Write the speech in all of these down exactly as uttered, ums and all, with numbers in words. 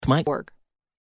might work.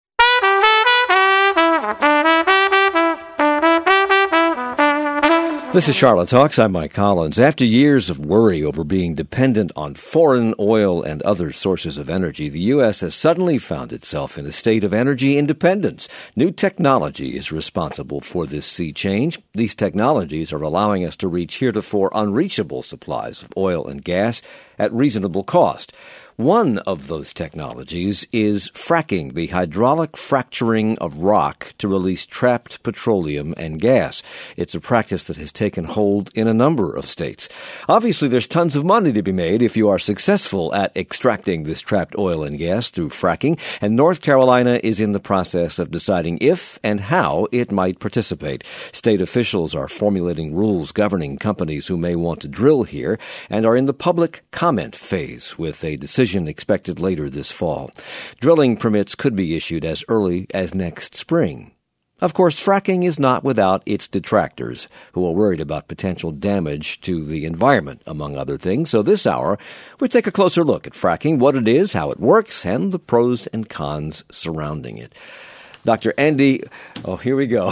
This is Charlotte Talks. I'm Mike Collins. After years of worry over being dependent on foreign oil and other sources of energy, the U S has suddenly found itself in a state of energy independence. New technology is responsible for this sea change. These technologies are allowing us to reach heretofore unreachable supplies of oil and gas at reasonable cost. One of those technologies is fracking, the hydraulic fracturing of rock to release trapped petroleum and gas. It's a practice that has taken hold in a number of states. Obviously, there's tons of money to be made if you are successful at extracting this trapped oil and gas through fracking, and North Carolina is in the process of deciding if and how it might participate. State officials are formulating rules governing companies who may want to drill here and are in the public comment phase with a decision expected later this fall. Drilling permits could be issued as early as next spring. Of course, fracking is not without its detractors, who are worried about potential damage to the environment, among other things. So this hour, we take a closer look at fracking, what it is, how it works, and the pros and cons surrounding it. Doctor Andy, oh, here we go.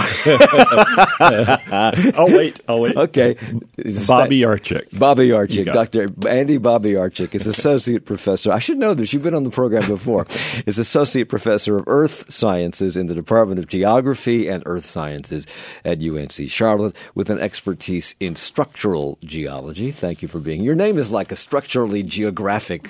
I'll wait, I'll wait. Okay. Bobby Archick. Bobby Archick. Doctor Andy Bobby Archick is Associate Professor. I should know this. You've been on the program before. Is Associate Professor of Earth Sciences in the Department of Geography and Earth Sciences at U N C Charlotte with an expertise in structural geology. Thank you for being here. Your name is like a structurally geographic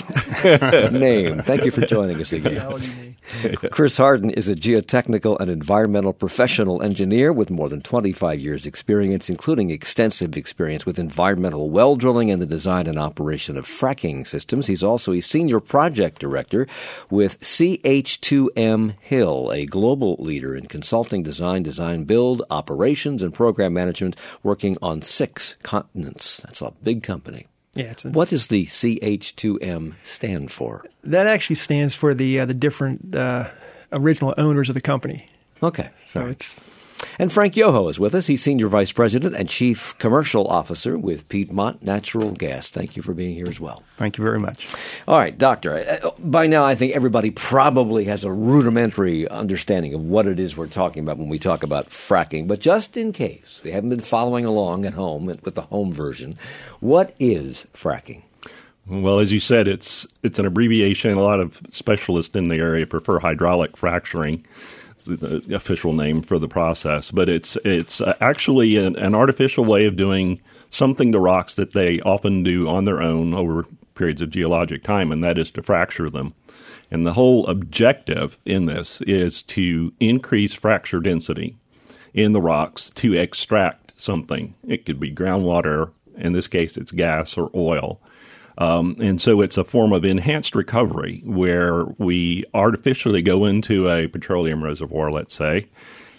name. Thank you for joining us again. Chris Harden is a geotechnical and environmental professional engineer with more than twenty-five years' experience, including extensive experience with environmental well drilling and the design and operation of fracking systems. He's also a senior project director with C H two M Hill, a global leader in consulting, design, design, build, operations, and program management, working on six continents. That's a big company. Yeah, it's a, what does the C H two M stand for? That actually stands for the uh, the different uh, original owners of the company. Okay. So right. it's And Frank Yoho is with us. He's Senior Vice President and Chief Commercial Officer with Piedmont Natural Gas. Thank you for being here as well. Thank you very much. All right, Doctor, by now I think everybody probably has a rudimentary understanding of what it is we're talking about when we talk about fracking. But just in case they haven't been following along at home with the home version, what is fracking? Well, as you said, it's it's an abbreviation. A lot of specialists in the area prefer hydraulic fracturing. The official name for the process, but it's it's actually an, an artificial way of doing something to rocks that they often do on their own over periods of geologic time, and that is to fracture them. And the whole objective in this is to increase fracture density in the rocks to extract something. It could be groundwater. In this case, it's gas or oil. Um, and so it's a form of enhanced recovery where we artificially go into a petroleum reservoir, let's say,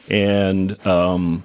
and um,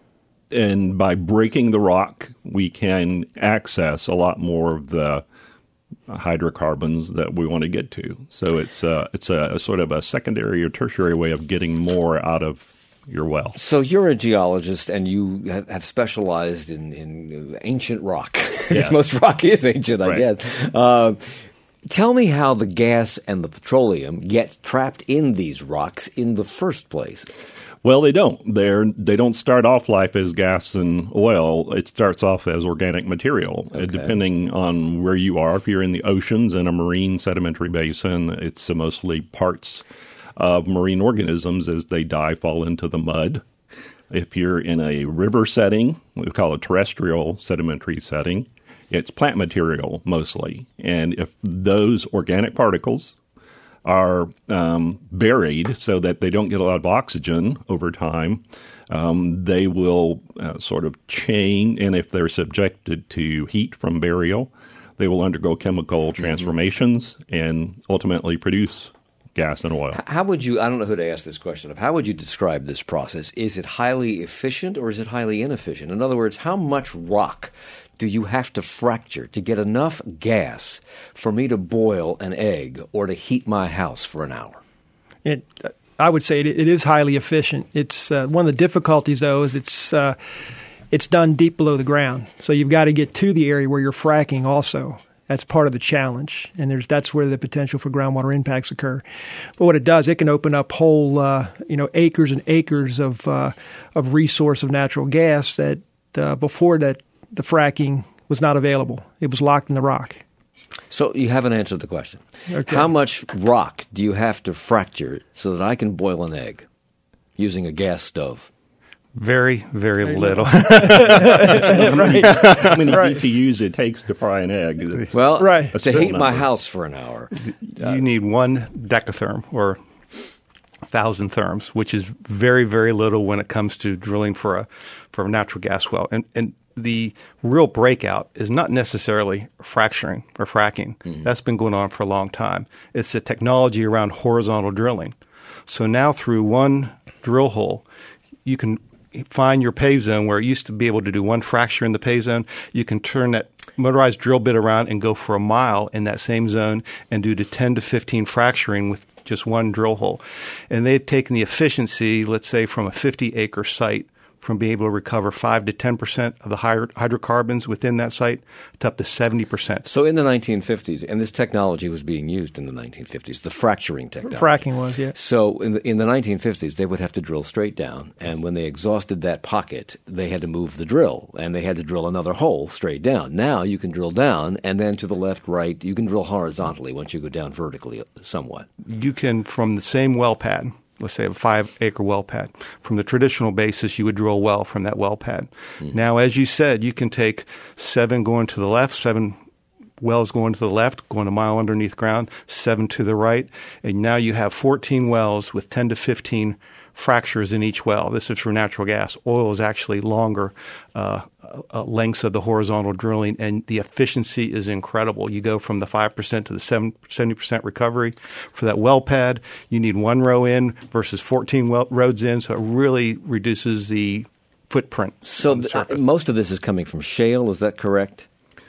and by breaking the rock, we can access a lot more of the hydrocarbons that we want to get to. So it's a, it's a, a sort of a secondary or tertiary way of getting more out of your well. So you're a geologist, and you have specialized in, in ancient rock. Yes. Most rock is ancient, I Right. guess. Uh, tell me how the gas and the petroleum get trapped in these rocks in the first place. Well, they don't. They're, they don't start off life as gas and oil. It starts off as organic material, Okay. uh, depending on where you are. If you're in the oceans, in a marine sedimentary basin, it's uh, mostly parts of marine organisms as they die fall into the mud. If you're in a river setting, we call it terrestrial sedimentary setting, it's plant material mostly. And if those organic particles are um, buried so that they don't get a lot of oxygen over time, um, they will uh, sort of chain, and if they're subjected to heat from burial, they will undergo chemical transformations mm-hmm. and ultimately produce gas and oil. How would you, I don't know who to ask this question of, how would you describe this process? Is it highly efficient or is it highly inefficient? In other words, how much rock do you have to fracture to get enough gas for me to boil an egg or to heat my house for an hour? it. I would say it, it is highly efficient. It's uh, one of the difficulties, though, is it's uh, it's done deep below the ground. So you've got to get to the area where you're fracking also. That's part of the challenge, and there's that's where the potential for groundwater impacts occur. But what it does, it can open up whole, uh, you know, acres and acres of uh, of resource of natural gas that uh, before that the fracking was not available. It was locked in the rock. So you haven't answered the question. Okay. How much rock do you have to fracture so that I can boil an egg using a gas stove? Very, very, very little. Right. How many Right. B T Us it takes to fry an egg? It's Well, Right. to still heat my number. house for an hour. You need one decatherm or one thousand therms, which is very, very little when it comes to drilling for a for a natural gas well. And and the real breakout is not necessarily fracturing or fracking. Mm-hmm. That's been going on for a long time. It's the technology around horizontal drilling. So now through one drill hole, you can find your pay zone where it used to be able to do one fracture in the pay zone. You can turn that motorized drill bit around and go for a mile in that same zone and do to ten to fifteen fracturing with just one drill hole. And they've taken the efficiency, let's say, from a fifty-acre site from being able to recover five to ten percent of the hydrocarbons within that site to up to seventy percent. So in the nineteen fifties, and this technology was being used in the nineteen fifties, the fracturing technology. Fracking was, yeah. So in the, in the nineteen fifties, they would have to drill straight down, and when they exhausted that pocket, they had to move the drill, and they had to drill another hole straight down. Now you can drill down, and then to the left, right, you can drill horizontally once you go down vertically somewhat. You can, from the same well pad, let's say a five-acre well pad. From the traditional basis, you would drill a well from that well pad. Mm. Now, as you said, you can take seven going to the left, seven wells going to the left, going a mile underneath ground, seven to the right, and now you have fourteen wells with ten to fifteen fractures in each well. This is for natural gas. Oil is actually longer uh, uh, lengths of the horizontal drilling, and the efficiency is incredible. You go from the five percent to the seventy percent recovery. For that well pad, you need one row in versus fourteen well, rows in, so it really reduces the footprint. So on the th- surface. most of this is coming from shale, is that correct?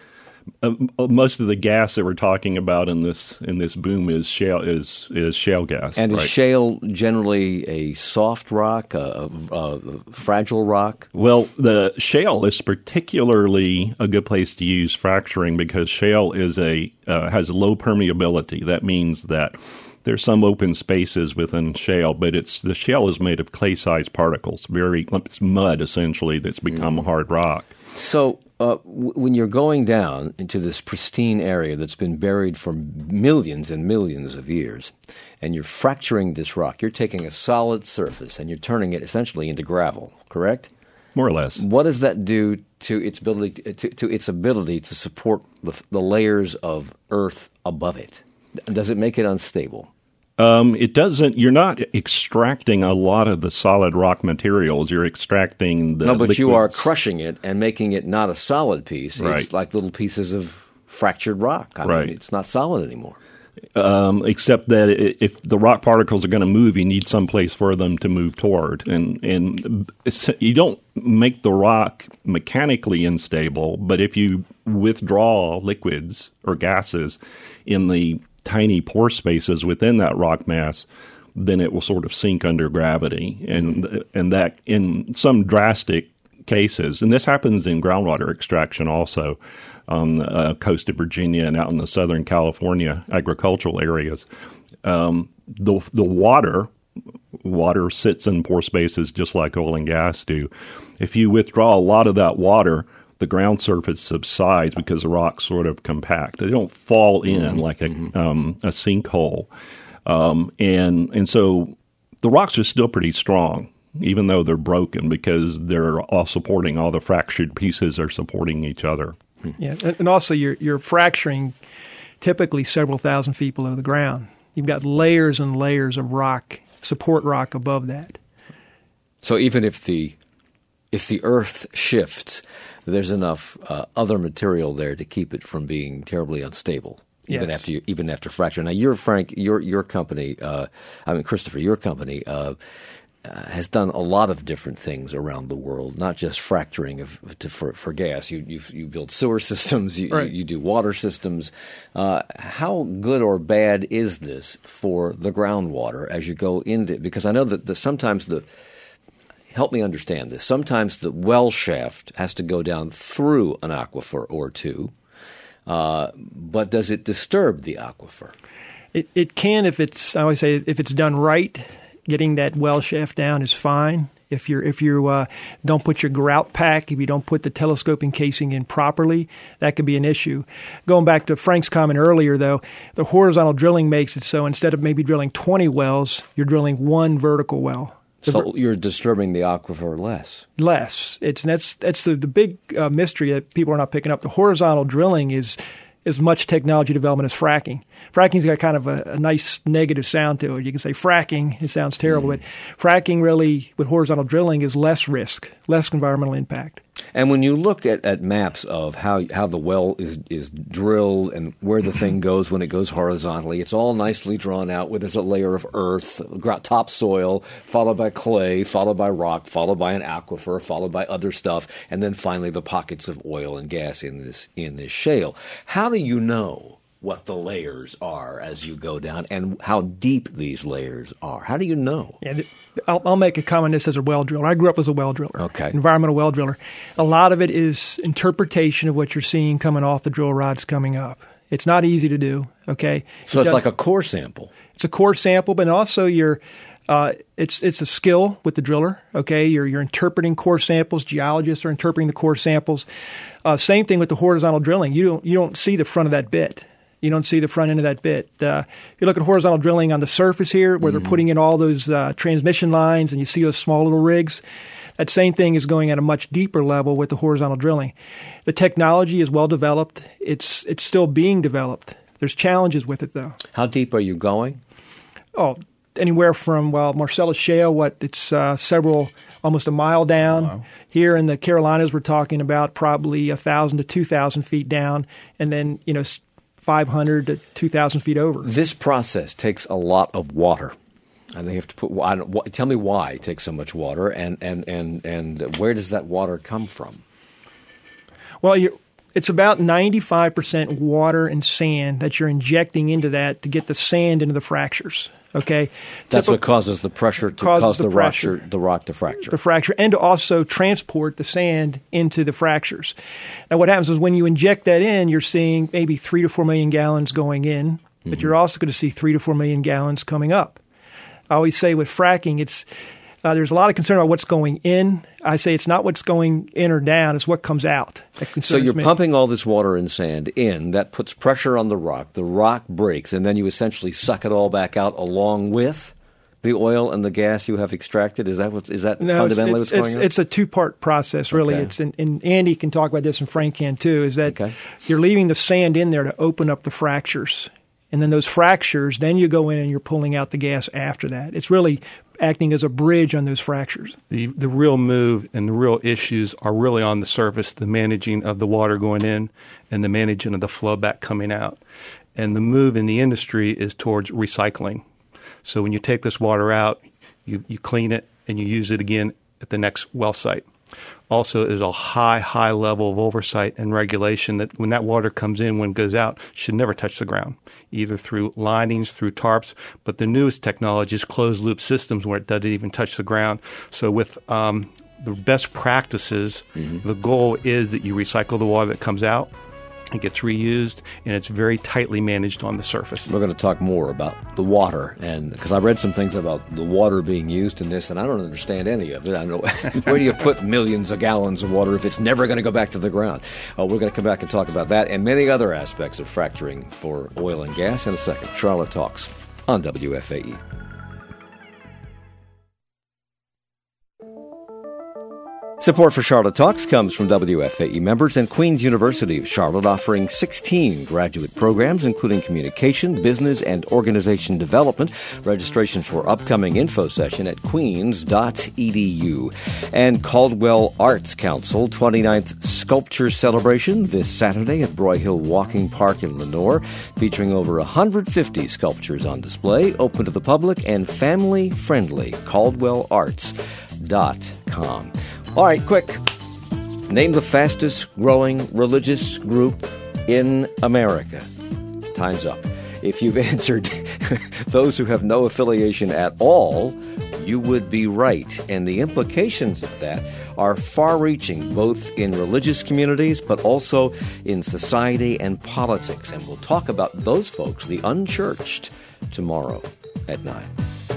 Uh, most of the gas that we're talking about in this in this boom is shale is is shale gas. And is right? shale generally a soft rock, a, a, a fragile rock? Well, the shale is particularly a good place to use fracturing because shale is a uh, has low permeability. That means that there's some open spaces within shale, but it's the shale is made of clay-sized particles, very it's mud essentially that's become mm. hard rock. So uh, w- when you're going down into this pristine area that's been buried for millions and millions of years, and you're fracturing this rock, you're taking a solid surface and you're turning it essentially into gravel, correct? More or less. What does that do to its ability to, to its ability to support the, the layers of earth above it? Does it make it unstable? Um, it doesn't. You're not extracting a lot of the solid rock materials. You're extracting the no, but liquids. you are crushing it and making it not a solid piece. Right. It's like little pieces of fractured rock. I right. mean, it's not solid anymore. Um, except that if the rock particles are going to move, you need some place for them to move toward, and and you don't make the rock mechanically unstable. But if you withdraw liquids or gases in the tiny pore spaces within that rock mass, then it will sort of sink under gravity. And and that in some drastic cases, and this happens in groundwater extraction also on the uh, coast of Virginia and out in the Southern California agricultural areas, um, the the water water sits in pore spaces just like oil and gas do. If you withdraw a lot of that water, the ground surface subsides because the rocks sort of compact. They don't fall in mm-hmm. like a um, a sinkhole, um, and and so the rocks are still pretty strong, even though they're broken because they're all supporting all the fractured pieces are supporting each other. Yeah, and also you're you're fracturing typically several thousand feet below the ground. You've got layers and layers of rock, support rock above that. So even if the if the earth shifts, there's enough uh, other material there to keep it from being terribly unstable, even yes. after you, even after fracture. Now, you're Frank, your your company, uh, I mean Christopher, your company uh, uh, has done a lot of different things around the world, not just fracturing of to, for for gas. You you you build sewer systems, you right. you, you do water systems. Uh, how good or bad is this for the groundwater as you go into it? Because I know that the, sometimes the Help me understand this. Sometimes the well shaft has to go down through an aquifer or two. Uh, but does it disturb the aquifer? It it can if it's I always say if it's done right. Getting that well shaft down is fine. If you're if you uh, don't put your grout pack, if you don't put the telescoping casing in properly, that could be an issue. Going back to Frank's comment earlier, though, the horizontal drilling makes it so instead of maybe drilling twenty wells, you're drilling one vertical well. The So ver- you're disturbing the aquifer less. less. It's and that's that's the the big uh, mystery that people are not picking up. The horizontal drilling is as much technology development as fracking. Fracking's got kind of a, a nice negative sound to it. You can say fracking, it sounds terrible, mm. but fracking really, with horizontal drilling, is less risk, less environmental impact. And when you look at, at maps of how how the well is, is drilled and where the thing goes when it goes horizontally, it's all nicely drawn out where there's a layer of earth, topsoil, followed by clay, followed by rock, followed by an aquifer, followed by other stuff, and then finally the pockets of oil and gas in this in this shale. How do you know what the layers are as you go down and how deep these layers are? How do you know? Yeah, I'll, I'll make a comment on this as a well driller. I grew up as a well driller, okay. environmental well driller. A lot of it is interpretation of what you're seeing coming off the drill rods coming up. It's not easy to do, okay? So it it's does, like a core sample. It's a core sample, but also you're, uh, it's it's a skill with the driller, okay? You're, you're interpreting core samples. Geologists are interpreting the core samples. Uh, same thing with the horizontal drilling. You don't, you don't see the front of that bit. You don't see the front end of that bit. Uh, if you look at horizontal drilling on the surface here, where mm. they're putting in all those uh, transmission lines and you see those small little rigs, that same thing is going at a much deeper level with the horizontal drilling. The technology is well developed. It's it's still being developed. There's challenges with it, though. How deep are you going? Oh, anywhere from, well, Marcellus Shale, what, it's uh, several, almost a mile down. Wow. Here in the Carolinas, we're talking about probably one thousand to two thousand feet down. And then, you know, five hundred to two thousand feet over. This process takes a lot of water. And they have to put. I don't, tell me why it takes so much water, and and, and, and where does that water come from? Well, you're, it's about ninety-five percent water and sand that you're injecting into that to get the sand into the fractures. Okay, that's Typical, what causes the pressure to cause the, the fracture, the rock to fracture. The fracture, and to also transport the sand into the fractures. Now, what happens is when you inject that in, you're seeing maybe three to four million gallons going in, but mm-hmm. you're also going to see three to four million gallons coming up. I always say with fracking, it's uh, there's a lot of concern about what's going in. I say it's not what's going in or down; it's what comes out. So you're me. pumping all this water and sand in. That puts pressure on the rock. The rock breaks, and then you essentially suck it all back out along with the oil and the gas you have extracted. Is that what is that no, fundamentally it's, it's, what's it's, going on? It's a two-part process, really. Okay. It's and, and Andy can talk about this, and Frank can too. Is that okay. you're leaving the sand in there to open up the fractures, and then those fractures, then you go in and you're pulling out the gas after that. It's really acting as a bridge on those fractures. The the real move and the real issues are really on the surface, the managing of the water going in and the managing of the flow back coming out. And the move in the industry is towards recycling. So when you take this water out, you, you clean it and you use it again at the next well site. Also, there's a high, high level of oversight and regulation that when that water comes in, when it goes out, should never touch the ground, either through linings, through tarps. But the newest technology is closed-loop systems where it doesn't even touch the ground. So with um, the best practices, mm-hmm. the goal is that you recycle the water that comes out. It gets reused, and it's very tightly managed on the surface. We're going to talk more about the water, and because I read some things about the water being used in this, and I don't understand any of it. I don't know where do you put millions of gallons of water if it's never going to go back to the ground? Uh, we're going to come back and talk about that and many other aspects of fracturing for oil and gas in a second. Charlotte Talks on W F A E. Support for Charlotte Talks comes from W F A E members and Queen's University of Charlotte, offering sixteen graduate programs, including communication, business, and organization development. Registration for upcoming info session at queens dot e d u. And Caldwell Arts Council, twenty-ninth Sculpture Celebration this Saturday at Broyhill Walking Park in Lenoir, featuring over one hundred fifty sculptures on display, open to the public and family-friendly. caldwell arts dot com. All right, quick. Name the fastest growing religious group in America. Time's up. If you've answered those who have no affiliation at all, you would be right. And the implications of that are far-reaching, both in religious communities but also in society and politics. And we'll talk about those folks, the unchurched, tomorrow at nine.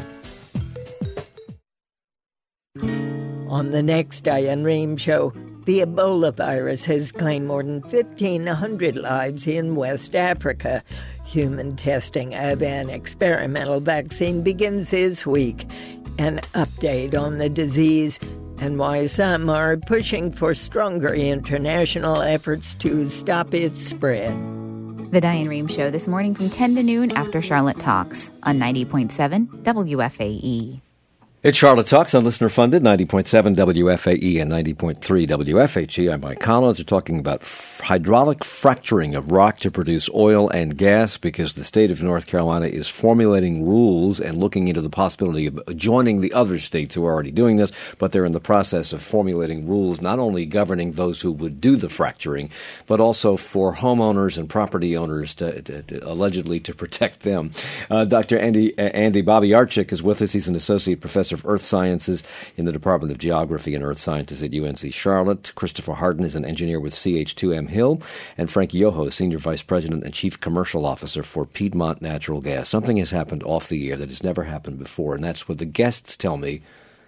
On the next Diane Rehm Show, the Ebola virus has claimed more than fifteen hundred lives in West Africa. Human testing of an experimental vaccine begins this week. An update on the disease and why some are pushing for stronger international efforts to stop its spread. The Diane Rehm Show this morning from ten to noon after Charlotte Talks on ninety point seven W F A E. It's Charlotte Talks on listener-funded, ninety point seven W F A E and ninety point three W F H E. I'm Mike Collins. We're talking about f- hydraulic fracturing of rock to produce oil and gas because the state of North Carolina is formulating rules and looking into the possibility of joining the other states who are already doing this, but they're in the process of formulating rules not only governing those who would do the fracturing, but also for homeowners and property owners to, to, to allegedly to protect them. Uh, Doctor Andy, uh, Andy Babiarczyk is with us. He's an associate professor of Earth Sciences in the Department of Geography and Earth Sciences at U N C Charlotte. Christopher Harden is an engineer with C H two M Hill. And Frank Yoho, Senior Vice President and Chief Commercial Officer for Piedmont Natural Gas. Something has happened off the air that has never happened before, and that's what the guests tell me.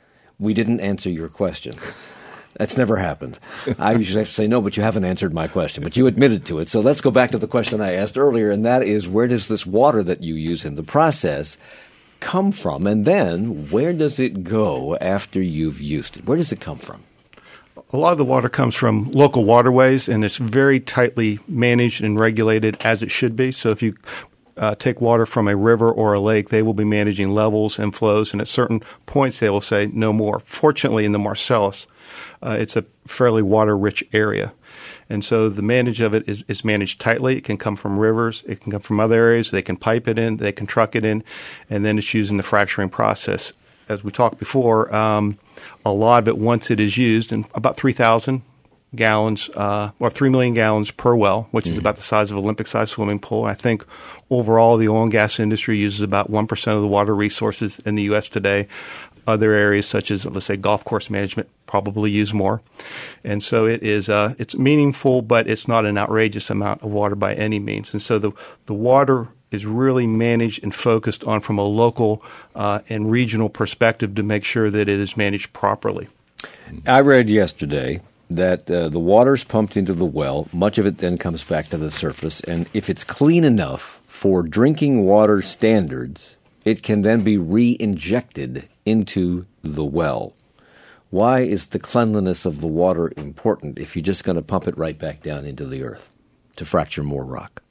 We didn't answer your question. That's never happened. I usually have to say, no, but you haven't answered my question. But you admitted to it. So let's go back to the question I asked earlier, and that is, where does this water that you use in the process come from? And then where does it go after you've used it? Where does it come from? A lot of the water comes from local waterways, and it's very tightly managed and regulated as it should be. So if you uh, take water from a river or a lake, they will be managing levels and flows, and at certain points they will say no more. Fortunately, in the Marcellus, uh, it's a fairly water-rich area. And so the manage of it is, is managed tightly. It can come from rivers. It can come from other areas. They can pipe it in. They can truck it in. And then it's used in the fracturing process. As we talked before, um, a lot of it, once it is used, and about three thousand gallons uh, or three million gallons per well, which mm-hmm. is about the size of an Olympic-sized swimming pool. I think overall the oil and gas industry uses about one percent of the water resources in the U S today. Other areas such as, let's say, golf course management probably use more. And so it is uh, it's meaningful, but it's not an outrageous amount of water by any means. And so the, the water is really managed and focused on from a local uh, and regional perspective to make sure that it is managed properly. I read yesterday that uh, the water's pumped into the well. Much of it then comes back to the surface. And if it's clean enough for drinking water standards, it can then be re-injected into the well. Why is the cleanliness of the water important if you're just going to pump it right back down into the earth to fracture more rock?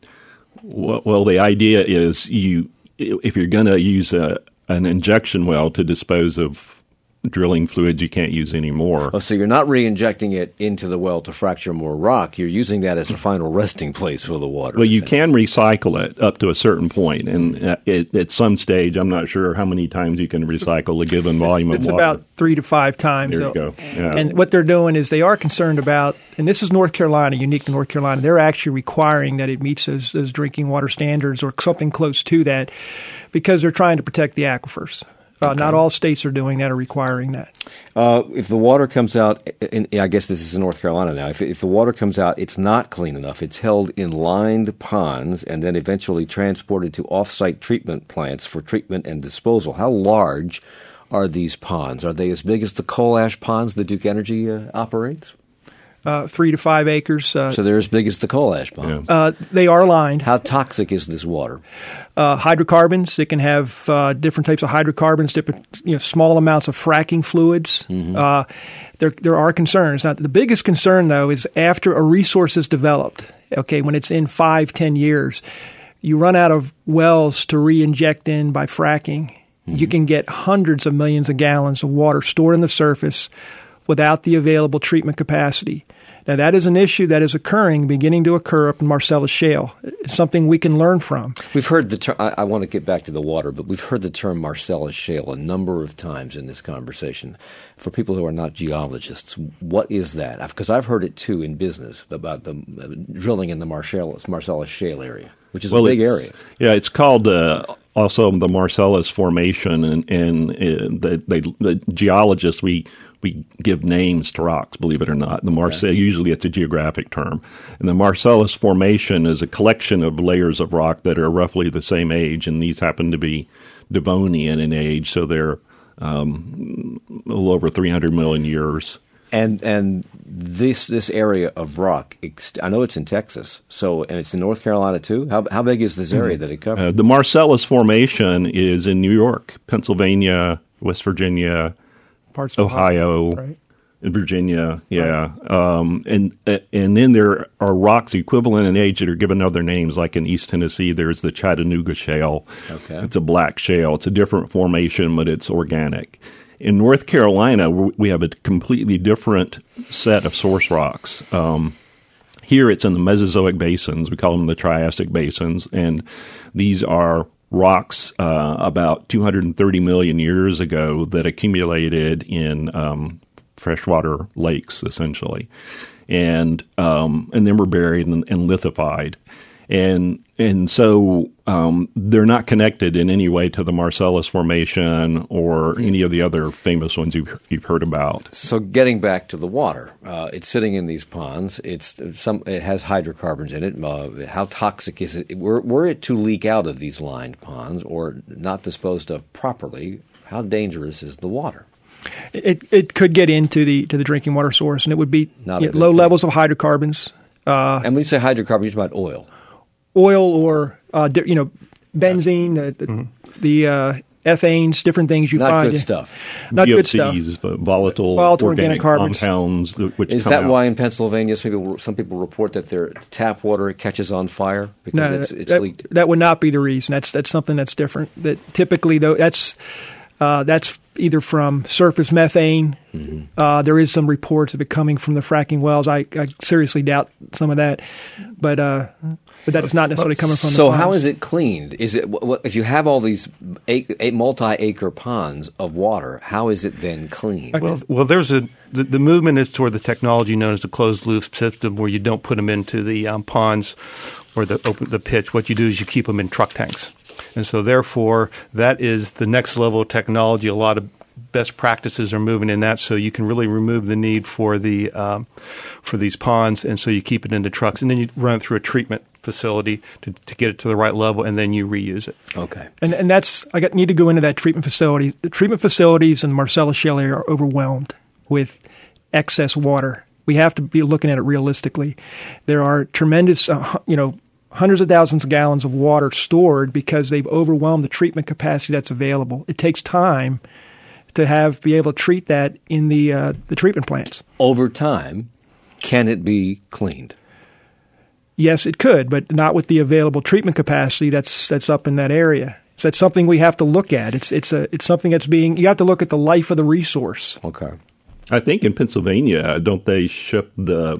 Well, the idea is you, if you're going to use a, an injection well to dispose of drilling fluids you can't use anymore. Oh, so you're not re-injecting it into the well to fracture more rock. You're using that as a final resting place for the water. Well, you can recycle it up to a certain point, and uh, it, at some stage, I'm not sure how many times you can recycle a given volume it's of water. It's about three to five times. There so. you go. Yeah. And what they're doing is they are concerned about, and this is North Carolina, unique to North Carolina, they're actually requiring that it meets those, those drinking water standards or something close to that because they're trying to protect the aquifers. Uh, okay. Not all states are doing that or requiring that. Uh, if the water comes out, and I guess this is in North Carolina now, if, if the water comes out, it's not clean enough. It's held in lined ponds and then eventually transported to off-site treatment plants for treatment and disposal. How large are these ponds? Are they as big as the coal ash ponds that Duke Energy uh, operates? Uh, three to five acres. Uh, so they're as big as the coal ash ponds. Yeah. Uh, they are lined. How toxic is this water? Uh, hydrocarbons. It can have uh, different types of hydrocarbons, different you know, small amounts of fracking fluids. Mm-hmm. Uh, there, there are concerns. Now, the biggest concern, though, is after a resource is developed. Okay, when it's in five, ten years, you run out of wells to re-inject in by fracking. Mm-hmm. You can get hundreds of millions of gallons of water stored on the surface without the available treatment capacity. Now, that is an issue that is occurring, beginning to occur up in Marcellus Shale. It's something we can learn from. We've heard the term, I, I want to get back to the water, but we've heard the term Marcellus Shale a number of times in this conversation. For people who are not geologists, what is that? Because I've heard it, too, in business about the uh, drilling in the Marcellus, Marcellus Shale area, which is well, a big area. Yeah, it's called uh, also the Marcellus Formation, and, and uh, the, they, the geologists, we we give names to rocks, believe it or not. The Marce- okay. Usually it's a geographic term. And the Marcellus Formation is a collection of layers of rock that are roughly the same age, and these happen to be Devonian in age, so they're um, a little over three hundred million years. And and this this area of rock, I know it's in Texas, so and it's in North Carolina too. How how big is this area mm-hmm. that it covers? Uh, the Marcellus Formation is in New York, Pennsylvania, West Virginia, parts of Ohio, Ohio right? in Virginia, yeah, right. um, and and then there are rocks equivalent in age that are given other names. Like in East Tennessee, there's the Chattanooga Shale. Okay, it's a black shale. It's a different formation, but it's organic. In North Carolina, we have a completely different set of source rocks. Um, here, it's in the Mesozoic basins. We call them the Triassic basins, and these are rocks uh, about two hundred thirty million years ago that accumulated in um, freshwater lakes, essentially, and um, and then were buried and, and lithified. And and so um, they're not connected in any way to the Marcellus Formation or any of the other famous ones you've you've heard about. So getting back to the water, uh, it's sitting in these ponds. It's some it has hydrocarbons in it. Uh, how toxic is it? Were, were it to leak out of these lined ponds or not disposed of properly, how dangerous is the water? It it could get into the to the drinking water source, and it would be not you know, low thing. levels of hydrocarbons. Uh, and when you say hydrocarbons, you're talking about oil. Oil or uh, di- you know benzene, the the, mm-hmm. the uh, ethanes, different things you not find. Not good stuff. Not good stuff. Volatile, volatile organic, organic compounds. Which is come that out. why in Pennsylvania some people, some people report that their tap water catches on fire because no, it's, it's that, leaked? That would not be the reason. That's that's something that's different. That typically though that's uh, that's either from surface methane. Mm-hmm. Uh, there is some reports of it coming from the fracking wells. I, I seriously doubt some of that, but uh, but that is not necessarily coming from. So the ponds. How is it cleaned? Is it what, if you have all these a, multi-acre ponds of water? How is it then cleaned? Okay. Well, well, there's a the, the movement is toward the technology known as a closed loop system, where you don't put them into the um, ponds or the open the pitch. What you do is you keep them in truck tanks. And so, therefore, that is the next level of technology. A lot of best practices are moving in that, so you can really remove the need for the um, for these ponds, and so you keep it into trucks, and then you run it through a treatment facility to, to get it to the right level, and then you reuse it. Okay. And and that's I got, need to go into that treatment facility. The treatment facilities in the Marcellus Shale area are overwhelmed with excess water. We have to be looking at it realistically. There are tremendous, uh, you know. hundreds of thousands of gallons of water stored because they've overwhelmed the treatment capacity that's available. It takes time to have be able to treat that in the uh, the treatment plants. Over time, can it be cleaned? Yes, it could, but not with the available treatment capacity that's that's up in that area. So that's something we have to look at. It's it's a it's something that's being you have to look at the life of the resource. Okay. I think in Pennsylvania, don't they ship the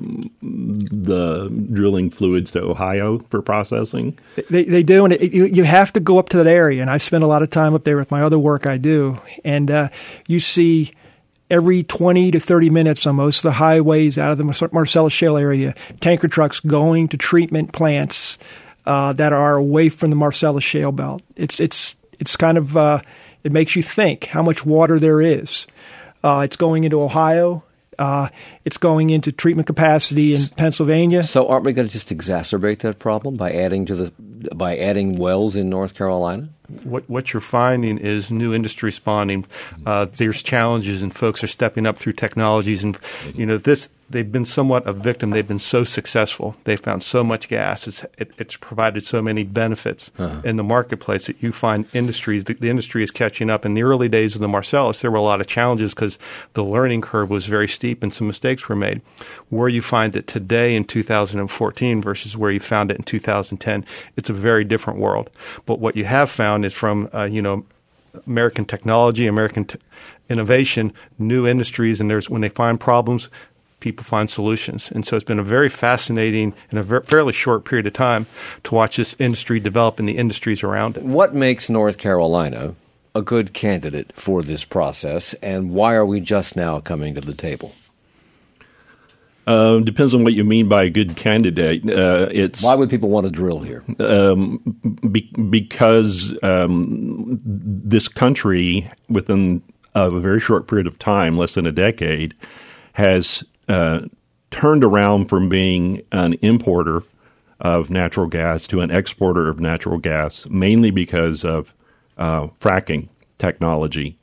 the drilling fluids to Ohio for processing? They they do, and it, you you have to go up to that area. And I spend a lot of time up there with my other work I do, and uh, you see every twenty to thirty minutes on most of the highways out of the Marcellus Shale area, tanker trucks going to treatment plants uh, that are away from the Marcellus Shale belt. It's it's it's kind of uh, it makes you think how much water there is. Uh, it's going into Ohio. Uh, it's going into treatment capacity in Pennsylvania. So, aren't we going to just exacerbate that problem by adding to the by adding wells in North Carolina? What what you're finding is new industry spawning. Uh, there's challenges, and folks are stepping up through technologies. And you know, this they've been somewhat a victim. They've been so successful. They've found so much gas. It's it, it's provided so many benefits uh-huh. in the marketplace that you find industries. The, the industry is catching up. In the early days of the Marcellus, there were a lot of challenges because the learning curve was very steep and some mistakes were made. Where you find it today in two thousand fourteen versus where you found it in two thousand ten, it's a very different world. But what you have found is from uh, you know American technology, American t- innovation, new industries, and there's when they find problems, people find solutions. And so it's been a very fascinating in a very, fairly short period of time to watch this industry develop and the industries around it. What makes North Carolina a good candidate for this process, and why are we just now coming to the table? Uh, depends on what you mean by a good candidate. Uh, it's Why would people want to drill here? Um, be, because um, this country, within a very short period of time, less than a decade, has uh, turned around from being an importer of natural gas to an exporter of natural gas, mainly because of uh, fracking technology.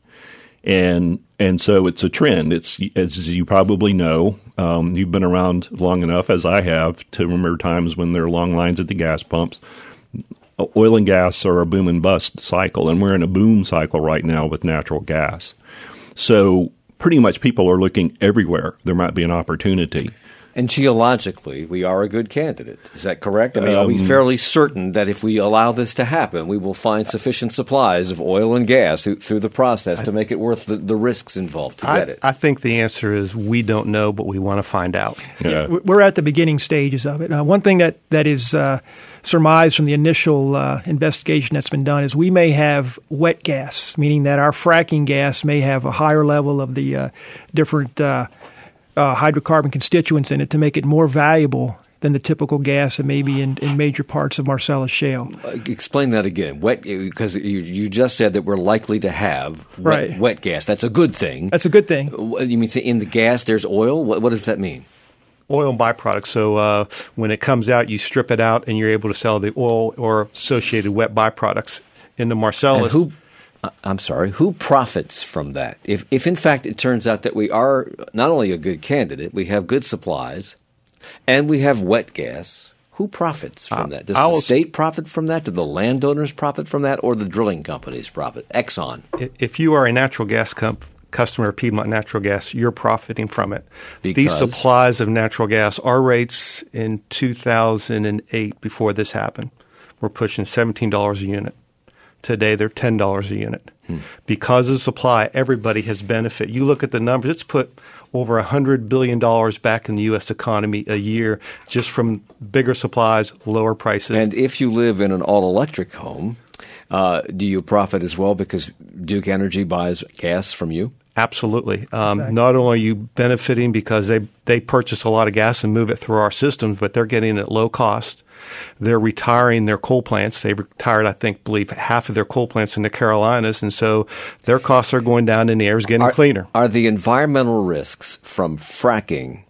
And and so it's a trend. It's, as you probably know, um, you've been around long enough, as I have, to remember times when there are long lines at the gas pumps. Oil and gas are a boom and bust cycle, and we're in a boom cycle right now with natural gas. So pretty much people are looking everywhere. There might be an opportunity. And geologically, we are a good candidate. Is that correct? I mean, Um, are we fairly certain that if we allow this to happen, we will find sufficient supplies of oil and gas through, through the process to make it worth the, the risks involved to get I, it? I think the answer is we don't know, but we want to find out. Yeah. We're at the beginning stages of it. Uh, one thing that, that is uh, surmised from the initial uh, investigation that's been done is we may have wet gas, meaning that our fracking gas may have a higher level of the uh, different uh, uh, hydrocarbon constituents in it to make it more valuable than the typical gas that may be in, in major parts of Marcellus Shale. Uh, explain that again. Wet, because you, you just said that we're likely to have wet, Right. wet gas. That's a good thing. That's a good thing. What, you mean say in the gas there's oil? What, what does that mean? Oil and byproducts. So uh, when it comes out, you strip it out, and you're able to sell the oil or associated wet byproducts in the Marcellus. And who? uh, I'm sorry. Who profits from that? If, if in fact it turns out that we are not only a good candidate, we have good supplies, and we have wet gas, who profits from Uh, that? Does I the will- state profit from that? Do the landowners profit from that, or the drilling companies profit? Exxon. I- If you are a natural gas comp- customer of Piedmont Natural Gas, you're profiting from it. These Because? supplies of natural gas, our rates in two thousand eight, before this happened, were pushing seventeen dollars a unit. Today, they're ten dollars a unit. Hmm. Because of supply, everybody has benefit. You look at the numbers, it's put over one hundred billion dollars back in the U S economy a year just from bigger supplies, lower prices. And if you live in an all-electric home, uh, do you profit as well because Duke Energy buys gas from you? Absolutely. Um, Not only are you benefiting because they, they purchase a lot of gas and move it through our systems, but they're getting it at low cost. They're retiring their coal plants. They've retired, I think, believe half of their coal plants in the Carolinas, and so their costs are going down and the air is getting Are, cleaner. Are the environmental risks from fracking,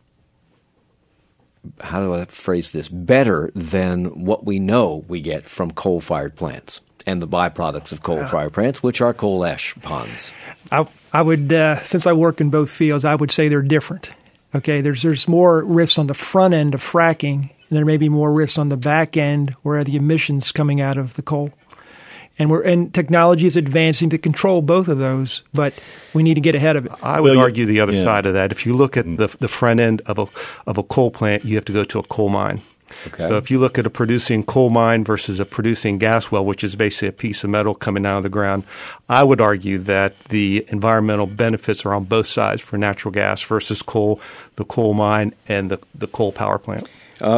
how do I phrase this, better than what we know we get from coal-fired plants and the byproducts of coal-fired plants, which are coal ash ponds? I, I would, uh, since I work in both fields, I would say they're different. Okay, there's there's more risks on the front end of fracking, and there may be more risks on the back end where the emissions coming out of the coal. And we're and technology is advancing to control both of those, but we need to get ahead of it. I would Well, you- argue the other yeah. side of that. If you look at the the front end of a of a coal plant, you have to go to a coal mine. Okay. So if you look at a producing coal mine versus a producing gas well, which is basically a piece of metal coming out of the ground, I would argue that the environmental benefits are on both sides for natural gas versus coal, the coal mine, and the, the coal power plant.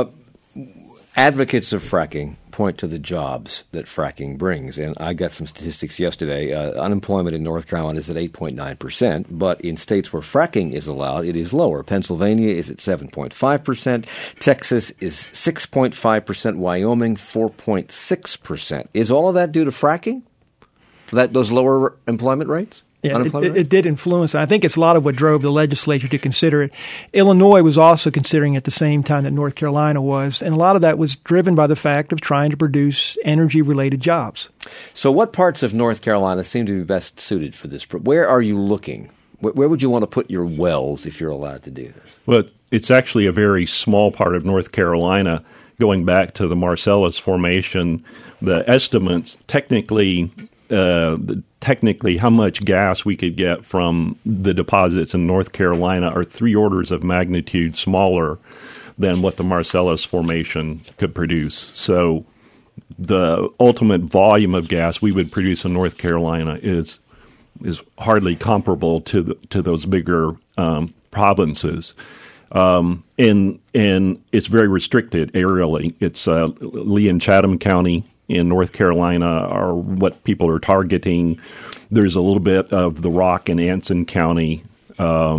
Advocates of fracking point to the jobs that fracking brings. And I got some statistics yesterday. Uh, unemployment in North Carolina is at eight point nine percent, but in states where fracking is allowed, it is lower. Pennsylvania is at seven point five percent. Texas is six point five percent. Wyoming, four point six percent. Is all of that due to fracking? That those lower employment rates? Yeah, it, Unemployment it, rates? it did influence. I think it's a lot of what drove the legislature to consider it. Illinois was also considering it at the same time that North Carolina was, and a lot of that was driven by the fact of trying to produce energy-related jobs. So what parts of North Carolina seem to be best suited for this? Where are you looking? Where, where would you want to put your wells if you're allowed to do this? Well, it's actually a very small part of North Carolina. Going back to the Marcellus formation, the estimates technically, uh, the, technically how much gas we could get from the deposits in North Carolina are three orders of magnitude smaller than what the Marcellus formation could produce. So the ultimate volume of gas we would produce in North Carolina is is hardly comparable to the, to those bigger um, provinces. Um, and and it's very restricted aerially. It's uh, Lee and Chatham County in North Carolina are what people are targeting. There's a little bit of the Rock in Anson County, um,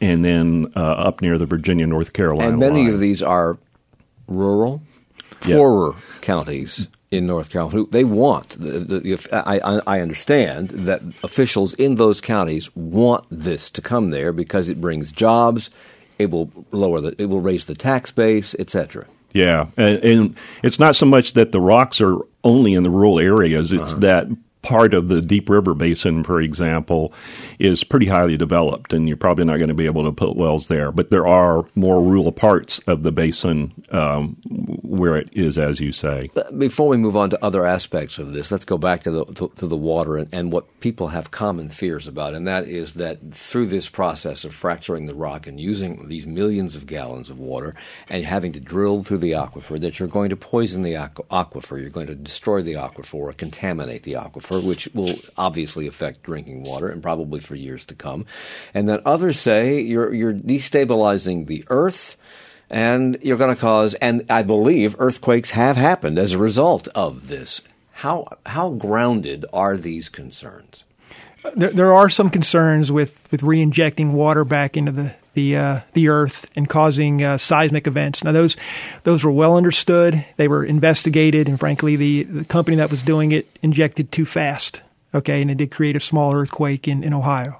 and then uh, up near the Virginia, North Carolina And many line. of these are rural, Yeah. poorer counties in North Carolina. Who they want. The, the, the, I, I I understand that officials in those counties want this to come there because it brings jobs, it will lower the, it will raise the tax base, et cetera. Yeah, and, and it's not so much that the rocks are only in the rural areas. It's uh-huh. that part of the Deep River Basin, for example, is pretty highly developed, and you're probably not going to be able to put wells there. But there are more rural parts of the basin um, where it is, as you say. Before we move on to other aspects of this, let's go back to the to, to the water and, and what people have common fears about, and that is that through this process of fracturing the rock and using these millions of gallons of water and having to drill through the aquifer, that you're going to poison the aqu- aquifer, you're going to destroy the aquifer or contaminate the aquifer, which will obviously affect drinking water and probably for years to come. And then others say you're you're destabilizing the earth and you're going to cause, and I believe earthquakes have happened as a result of this. How how grounded are these concerns? There, there are some concerns with, with re-injecting water back into the the uh, the earth and causing uh, seismic events. Now those those were well understood. They were investigated, and frankly, the, the company that was doing it injected too fast. Okay, and it did create a small earthquake in in Ohio.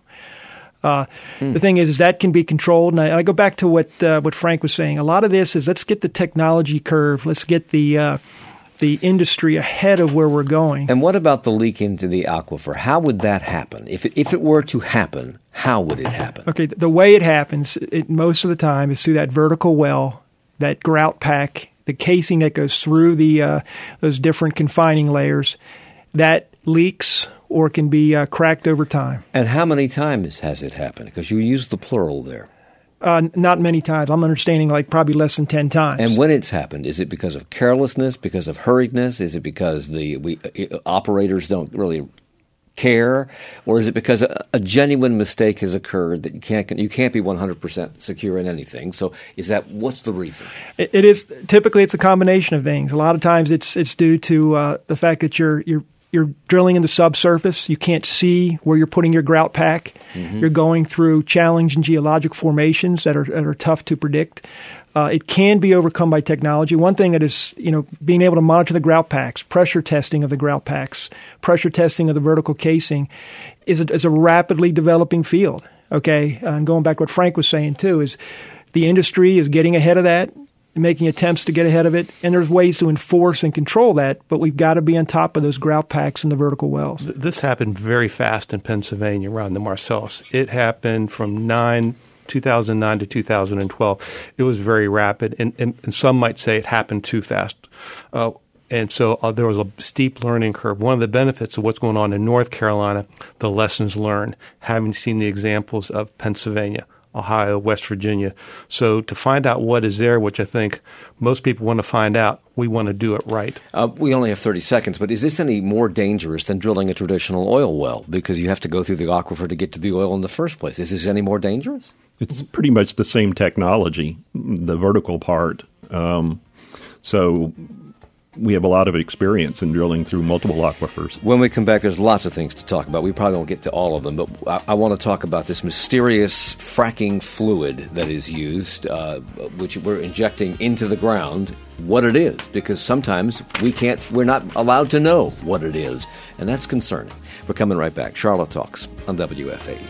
Uh, mm. The thing is, is that can be controlled. And I, I go back to what uh, what Frank was saying. A lot of this is let's get the technology curve. Let's get the uh, the industry ahead of where we're going. And what about the leak into the aquifer? How would that happen? If it, if it were to happen, how would it happen? Okay, the way it happens, it, most of the time, is through that vertical well, that grout pack, the casing that goes through the uh, those different confining layers, that leaks or can be uh, cracked over time. And how many times has it happened? Because you use the plural there. Uh, not many times. I'm understanding like probably less than ten times. And when it's happened, is it because of carelessness, because of hurriedness? Is it because the we, uh, operators don't really care? Or is it because a, a genuine mistake has occurred that you can't you can't be one hundred percent secure in anything? So is that what's the reason? It, it is typically it's a combination of things. A lot of times it's it's due to uh, the fact that you're you're You're drilling in the subsurface. You can't see where you're putting your grout pack. Mm-hmm. You're going through challenging geologic formations that are that are tough to predict. Uh, it can be overcome by technology. One thing that is, you know, being able to monitor the grout packs, pressure testing of the grout packs, pressure testing of the vertical casing is a, is a rapidly developing field. Okay, uh, and going back to what Frank was saying too is the industry is getting ahead of that, making attempts to get ahead of it, and there's ways to enforce and control that, but we've got to be on top of those grout packs and the vertical wells. This happened very fast in Pennsylvania around the Marcellus. It happened from nine, two thousand nine to two thousand twelve. It was very rapid, and, and, and some might say it happened too fast. Uh, and so uh, there was a steep learning curve. One of the benefits of what's going on in North Carolina, the lessons learned, having seen the examples of Pennsylvania, Ohio, West Virginia. So to find out what is there, which I think most people want to find out, we want to do it right. Uh, we only have thirty seconds, but is this any more dangerous than drilling a traditional oil well? Because you have to go through the aquifer to get to the oil in the first place. Is this any more dangerous? It's pretty much the same technology, the vertical part. Um, so we have a lot of experience in drilling through multiple aquifers. When we come back, there's lots of things to talk about. We probably won't get to all of them, but I, I want to talk about this mysterious fracking fluid that is used, uh, which we're injecting into the ground, what it is, because sometimes we can't, we're not allowed to know what it is, and that's concerning. We're coming right back. Charlotte Talks on W F A E.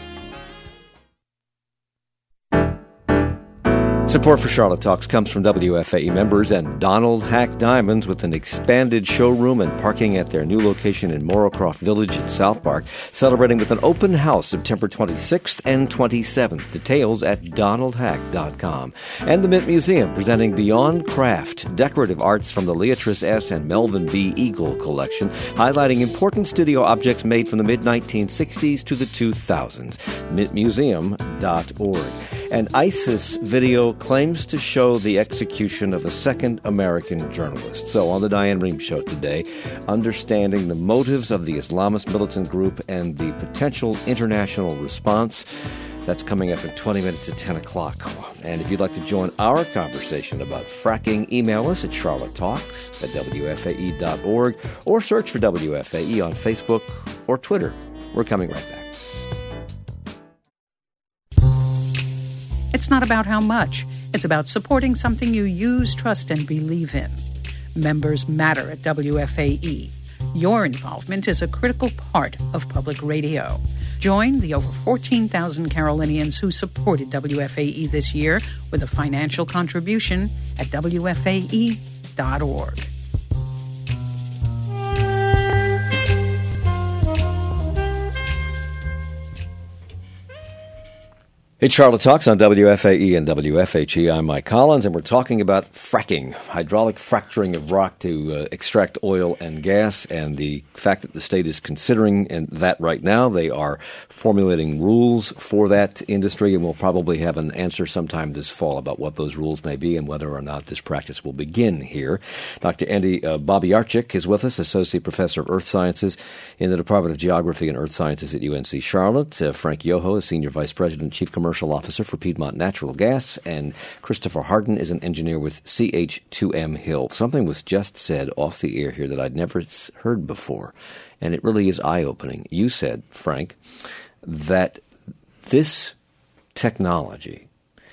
Support for Charlotte Talks comes from W F A E members and Donald Hack Diamonds, with an expanded showroom and parking at their new location in Morrowcroft Village in South Park, celebrating with an open house September twenty-sixth and twenty-seventh. Details at donald hack dot com. And the Mint Museum, presenting Beyond Craft, decorative arts from the Leatrice S. and Melvin B. Eagle collection, highlighting important studio objects made from the mid nineteen sixties to the two thousands. mint museum dot org. An ISIS video claims to show the execution of a second American journalist. So on the Diane Rehm Show today, understanding the motives of the Islamist militant group and the potential international response. That's coming up in twenty minutes at ten o'clock. And if you'd like to join our conversation about fracking, email us at charlotte talks at w f a e dot org or search for W F A E on Facebook or Twitter. We're coming right back. It's not about how much. It's about supporting something you use, trust, and believe in. Members matter at W F A E. Your involvement is a critical part of public radio. Join the over fourteen thousand Carolinians who supported W F A E this year with a financial contribution at W F A E dot org. It's Charlotte Talks on W F A E and W F H E. I'm Mike Collins, and we're talking about fracking, hydraulic fracturing of rock to uh, extract oil and gas, and the fact that the state is considering and that right now. They are formulating rules for that industry, and we'll probably have an answer sometime this fall about what those rules may be and whether or not this practice will begin here. Doctor Andy uh, Babiarczyk is with us, Associate Professor of Earth Sciences in the Department of Geography and Earth Sciences at U N C Charlotte. Uh, Frank Yoho is Senior Vice President, Chief Commercial Officer for Piedmont Natural Gas, and Christopher Harden is an engineer with C H two M Hill. Something was just said off the air here that I'd never heard before, and it really is eye-opening. You said, Frank, that this technology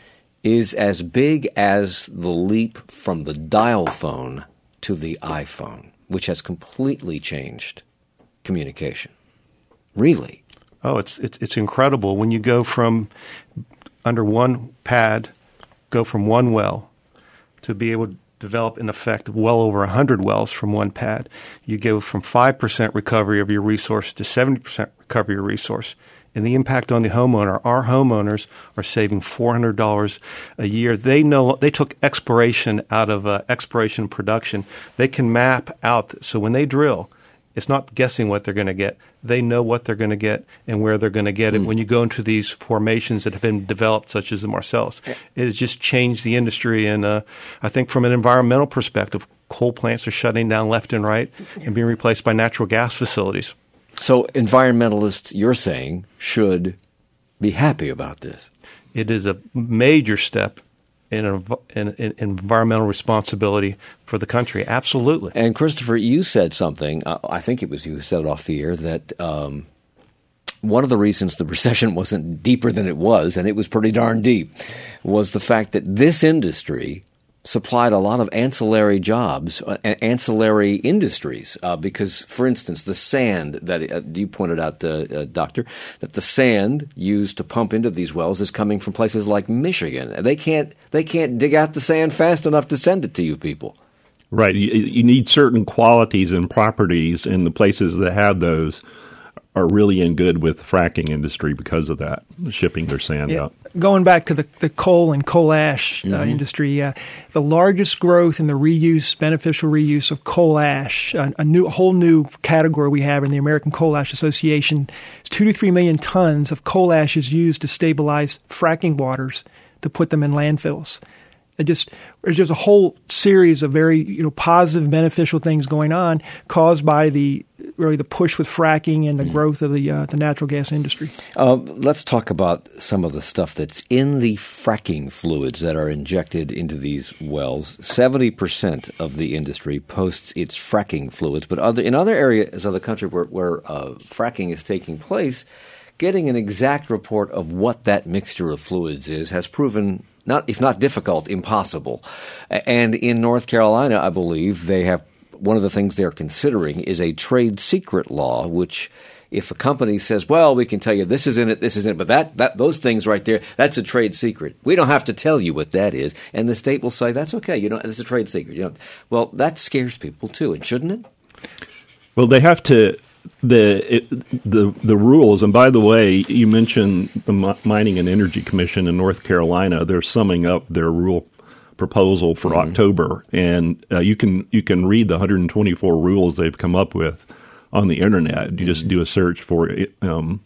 is as big as the leap from the dial phone to the iPhone, which has completely changed communication. Really? Oh, it's, it's it's incredible when you go from under one pad, go from one well to be able to develop, in effect, well over one hundred wells from one pad. You go from five percent recovery of your resource to seventy percent recovery of your resource. And the impact on the homeowner, our homeowners are saving four hundred dollars a year. They know they took exploration out of uh, exploration production. They can map out. So when they drill, it's not guessing what they're going to get. They know what they're going to get and where they're going to get it. Mm. When you go into these formations that have been developed, such as the Marcellus, it has just changed the industry. And uh, I think from an environmental perspective, coal plants are shutting down left and right and being replaced by natural gas facilities. So environmentalists, you're saying, should be happy about this. It is a major step In, a, in, in environmental responsibility for the country. Absolutely. And Christopher, you said something, uh, I think it was you who said it off the air, that um, one of the reasons the recession wasn't deeper than it was, and it was pretty darn deep, was the fact that this industry supplied a lot of ancillary jobs, uh, ancillary industries, uh, because, for instance, the sand that uh, you pointed out, uh, uh, Doctor, that the sand used to pump into these wells is coming from places like Michigan. They can't they can't dig out the sand fast enough to send it to you people. Right. You, you need certain qualities and properties, and the places that have those are really in good with the fracking industry because of that, shipping their sand yeah. out. Going back to the, the coal and coal ash uh, mm-hmm. industry, uh, the largest growth in the reuse, beneficial reuse of coal ash, uh, a new, a whole new category we have in the American Coal Ash Association, is two to three million tons of coal ash is used to stabilize fracking waters to put them in landfills. It just there's just a whole series of very you know positive, beneficial things going on caused by the really the push with fracking and the mm. growth of the uh, the natural gas industry. Uh, let's talk about some of the stuff that's in the fracking fluids that are injected into these wells. Seventy percent of the industry posts its fracking fluids, but other in other areas of the country where, where uh, fracking is taking place, getting an exact report of what that mixture of fluids is has proven, not if not difficult, impossible. And in North Carolina, I believe, they have one of the things they're considering is a trade secret law, which if a company says, well, we can tell you this is in it, this is in it, but that, that those things right there, that's a trade secret. We don't have to tell you what that is. And the state will say, that's okay, you know, it's a trade secret. You know, well, that scares people too, and shouldn't it? Well, they have to the it, the the rules. And by the way, you mentioned the Mining and Energy Commission in North Carolina. They're summing up their rule proposal for mm-hmm. October, and uh, you can you can read the one hundred twenty-four rules they've come up with on the internet. You mm-hmm. just do a search for um,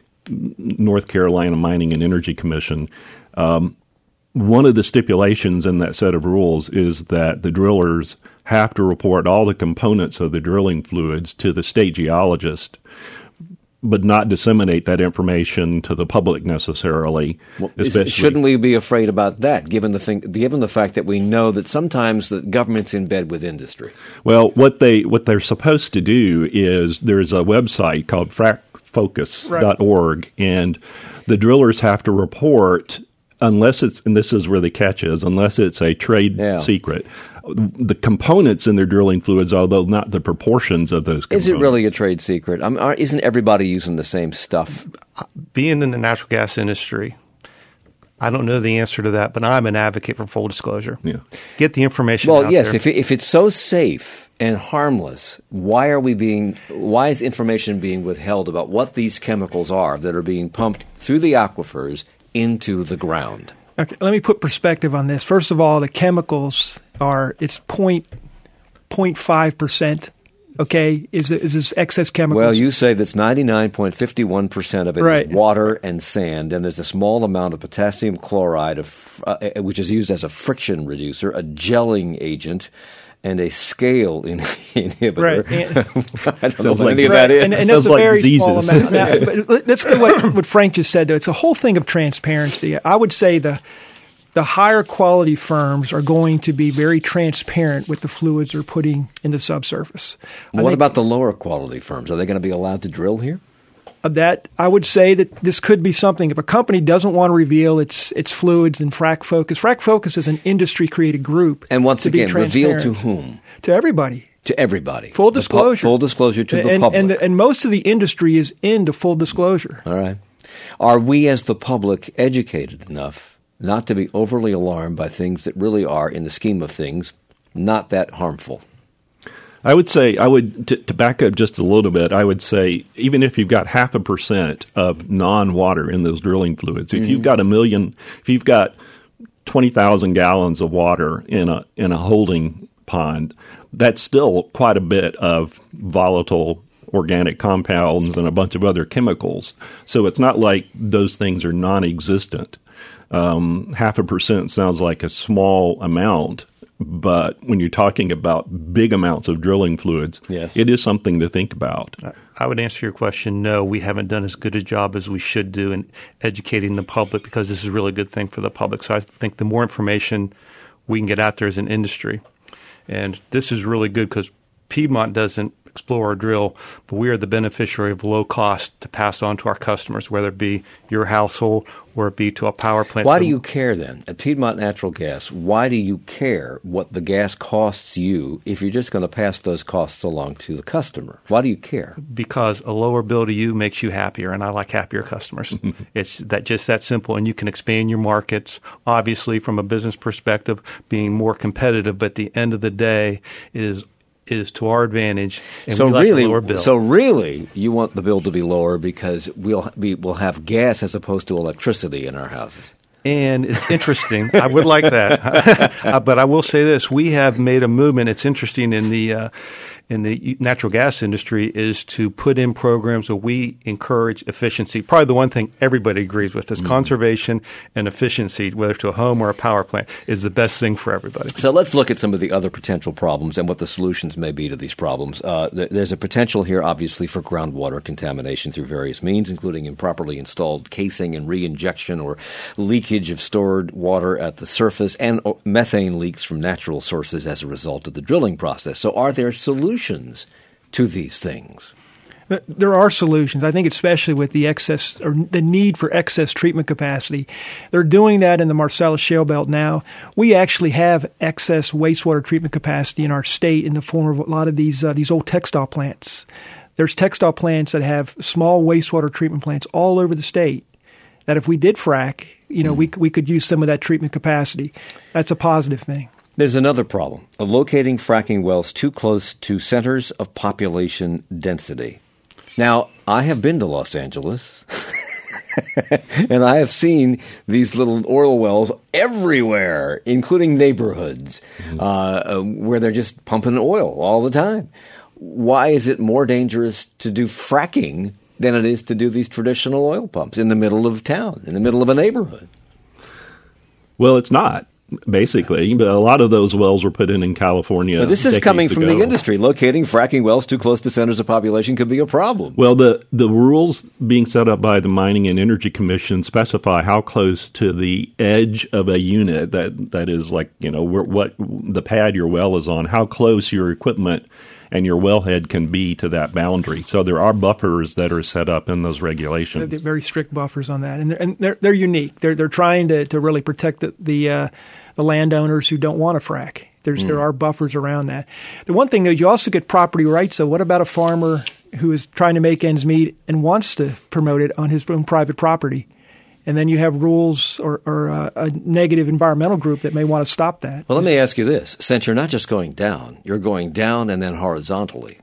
North Carolina Mining and Energy Commission. Um, one of the stipulations in that set of rules is that the drillers have to report all the components of the drilling fluids to the state geologist, but not disseminate that information to the public necessarily. Well, is, shouldn't we be afraid about that, given the thing, given the fact that we know that sometimes the government's in bed with industry? Well, what they what they're supposed to do is there's a website called frac focus dot org, right. and the drillers have to report unless it's, and this is where the catch is, unless it's a trade yeah. secret, the components in their drilling fluids, although not the proportions of those components. Is it really a trade secret? I mean, isn't everybody using the same stuff? Being in the natural gas industry, I don't know the answer to that, but I'm an advocate for full disclosure. Yeah. Get the information well, out yes, there. if, it, if it's so safe and harmless, why are we being? Why is information being withheld about what these chemicals are that are being pumped through the aquifers into the ground? Okay, let me put perspective on this. First of all, the chemicals are it's point point five percent. Okay, is is this excess chemicals? Well, you say that's ninety-nine point five one percent of it right. is water and sand, and there's a small amount of potassium chloride, of, uh, which is used as a friction reducer, a gelling agent, and a scale in- inhibitor. Right. And, I don't know what like, any of right. that is. And, and Sounds that's a like very diseases. small amount. Now, but let's go what, what Frank just said, though. It's a whole thing of transparency. I would say the the higher quality firms are going to be very transparent with the fluids they're putting in the subsurface. I What think about the lower quality firms? Are they going to be allowed to drill here? that I would say that this could be something. If a company doesn't want to reveal its its fluids and Frac Focus, Frac Focus is an industry-created group. And once to be again, reveal to transparent. whom? To everybody. To everybody. Full The pu- disclosure. full disclosure to the and, public. And, the, and most of the industry is into full disclosure. All right. Are we as the public educated enough not to be overly alarmed by things that really are, in the scheme of things, not that harmful? I would say, I would, to, to back up just a little bit, I would say even if you've got half a percent of non-water in those drilling fluids, if mm-hmm. you've got a million, if you've got twenty thousand gallons of water in a in a holding pond, that's still quite a bit of volatile organic compounds and a bunch of other chemicals. So it's not like those things are non-existent. Um, half a percent sounds like a small amount, but when you're talking about big amounts of drilling fluids, yes. it is something to think about. I would answer your question, no, we haven't done as good a job as we should do in educating the public because this is a really good thing for the public. So I think the more information we can get out there as an industry, and this is really good because Piedmont doesn't explore or drill, but we are the beneficiary of low cost to pass on to our customers, whether it be your household or it be to a power plant. Why do you care then? At Piedmont Natural Gas, why do you care what the gas costs you if you're just going to pass those costs along to the customer? Why do you care? Because a lower bill to you makes you happier, and I like happier customers. It's that just that simple, and you can expand your markets, obviously from a business perspective, being more competitive, but at the end of the day, it is is to our advantage, and so we like really, a lower bill. So really, you want the bill to be lower because we'll be, we'll have gas as opposed to electricity in our houses. And it's interesting. I would like that. But I will say this. We have made a movement. It's interesting in the uh, in the natural gas industry is to put in programs where we encourage efficiency. Probably the one thing everybody agrees with is mm-hmm. conservation and efficiency, whether it's to a home or a power plant, is the best thing for everybody. So let's look at some of the other potential problems and what the solutions may be to these problems. Uh, th- there's a potential here, obviously, for groundwater contamination through various means, including improperly installed casing and re-injection or leakage of stored water at the surface and methane leaks from natural sources as a result of the drilling process. So are there solutions to these things? There are solutions. I think especially with the excess or the need for excess treatment capacity. They're doing that in the Marcellus Shale Belt now. We actually have excess wastewater treatment capacity in our state in the form of a lot of these uh, these old textile plants. There's textile plants that have small wastewater treatment plants all over the state that if we did frack, you know, mm. we we could use some of that treatment capacity. That's a positive thing. There's another problem of locating fracking wells too close to centers of population density. Now, I have been to Los Angeles, and I have seen these little oil wells everywhere, including neighborhoods, mm-hmm. uh, where they're just pumping oil all the time. Why is it more dangerous to do fracking than it is to do these traditional oil pumps in the middle of town, in the middle of a neighborhood? Well, it's not. Basically, but a lot of those wells were put in in California. Now, this is coming from ago. the industry. Locating fracking wells too close to centers of population could be a problem. Well, the, the rules being set up by the Mining and Energy Commission specify how close to the edge of a unit that, that is like, you know, what the pad your well is on, how close your equipment and your wellhead can be to that boundary. So there are buffers that are set up in those regulations. They're very strict buffers on that, and they're, and they're, they're unique. They're they're trying to, to really protect the the, uh, the landowners who don't want to frack. There's mm. there are buffers around that. The one thing though, you also get property rights. So what about a farmer who is trying to make ends meet and wants to promote it on his own private property? And then you have rules or, or uh, a negative environmental group that may want to stop that. Well, let me ask you this. Since you're not just going down, you're going down and then horizontally.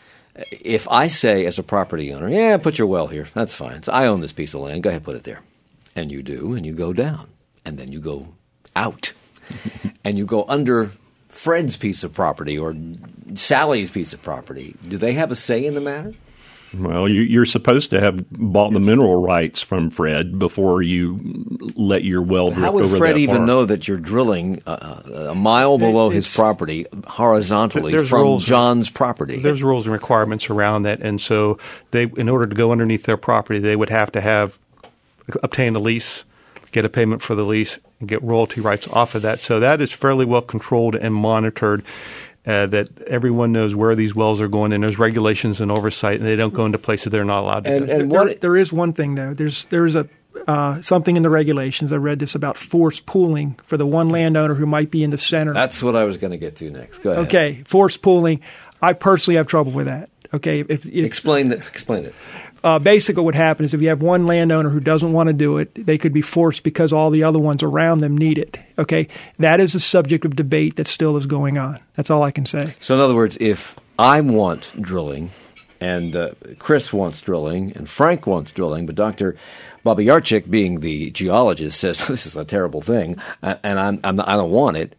If I say as a property owner, yeah, put your well here, that's fine. So I own this piece of land. Go ahead, put it there. And you do, and you go down. And then you go out. And you go under Fred's piece of property or Sally's piece of property. Do they have a say in the matter? Well, you, you're supposed to have bought the mineral rights from Fred before you let your well drift over that far. How would Fred even know that you're drilling uh, a mile below it's, his property horizontally from rules, John's property? There's rules and requirements around that, and so they, in order to go underneath their property, they would have to have obtain a lease, get a payment for the lease, and get royalty rights off of that. So that is fairly well controlled and monitored. Uh, that everyone knows where these wells are going, and there's regulations and oversight, and they don't go into places they're not allowed to and, go. And there, what, there is one thing, though. There's there's a uh, something in the regulations. I read this about forced pooling for the one landowner who might be in the center. That's what I was going to get to next. Go ahead. Okay, forced pooling. I personally have trouble with that. Okay, if, if explain that. Explain it. Uh, basically, what happens is if you have one landowner who doesn't want to do it, they could be forced because all the other ones around them need it. Okay, that is a subject of debate that still is going on. That's all I can say. So, in other words, if I want drilling, and uh, Chris wants drilling, and Frank wants drilling, but Doctor Babiarczyk, being the geologist, says this is a terrible thing, uh, and I'm, I'm not, I don't want it,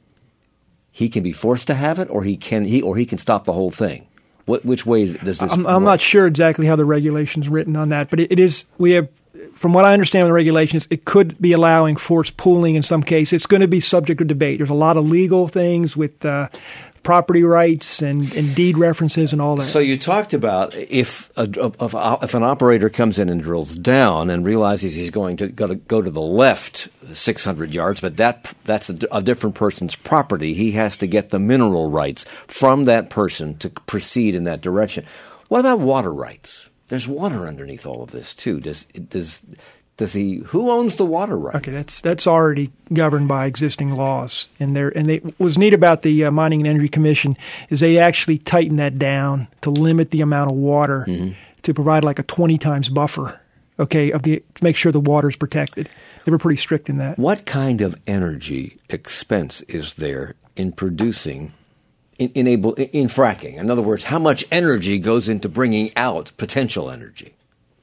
he can be forced to have it, or he can he or he can stop the whole thing. What, which way does this I'm, I'm not sure exactly how the regulation's written on that, but it, it is, we have, from what I understand of the regulations, it could be allowing forced pooling in some cases. It's going to be subject to debate. There's a lot of legal things with uh, property rights and, and deed references and all that. So you talked about if a, if, if an operator comes in and drills down and realizes he's going to go to, go to the left six hundred yards, but that that's a, a different person's property, he has to get the mineral rights from that person to proceed in that direction. What about water rights? There's water underneath all of this too. Does does Does he? Who owns the water rights? Okay, that's that's already governed by existing laws, and there. And they, what's neat about the uh, Mining and Energy Commission is they actually tighten that down to limit the amount of water mm-hmm. to provide like a twenty times buffer. Okay, of the to make sure the water is protected. They were pretty strict in that. What kind of energy expense is there in producing, in, in able in fracking? In other words, how much energy goes into bringing out potential energy?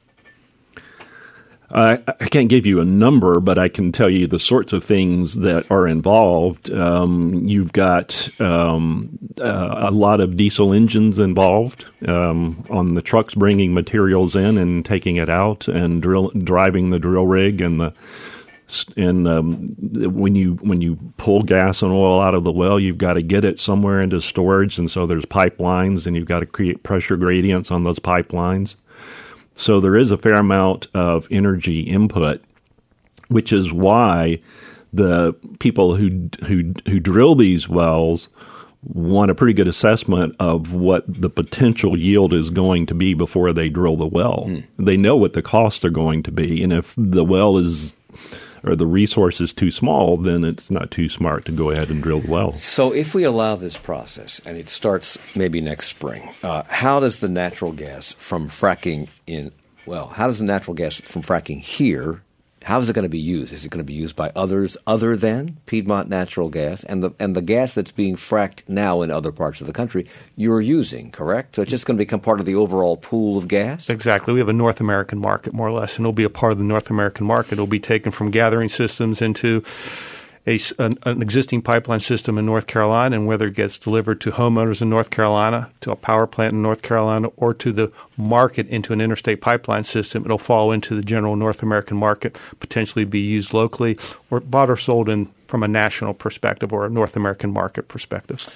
I, I can't give you a number, but I can tell you the sorts of things that are involved. Um, you've got um, uh, a lot of diesel engines involved um, on the trucks bringing materials in and taking it out, and drill, driving the drill rig, and the and um, when you when you pull gas and oil out of the well, you've got to get it somewhere into storage, and so there's pipelines, and you've got to create pressure gradients on those pipelines. So there is a fair amount of energy input, which is why the people who who who drill these wells want a pretty good assessment of what the potential yield is going to be before they drill the well. Mm. They know what the costs are going to be, and if the well is or the resource is too small, then it's not too smart to go ahead and drill the well. So if we allow this process, and it starts maybe next spring, uh, how does the natural gas from fracking in, well, how does the natural gas from fracking here, how is it going to be used? Is it going to be used by others other than Piedmont Natural Gas? And the and the gas that's being fracked now in other parts of the country, you're using, correct? So it's just going to become part of the overall pool of gas? Exactly. We have a North American market, more or less, and it'll be a part of the North American market. It'll be taken from gathering systems into a, an, an existing pipeline system in North Carolina, and whether it gets delivered to homeowners in North Carolina, to a power plant in North Carolina, or to the market into an interstate pipeline system, it'll fall into the general North American market, potentially be used locally, or bought or sold in from a national perspective or a North American market perspective.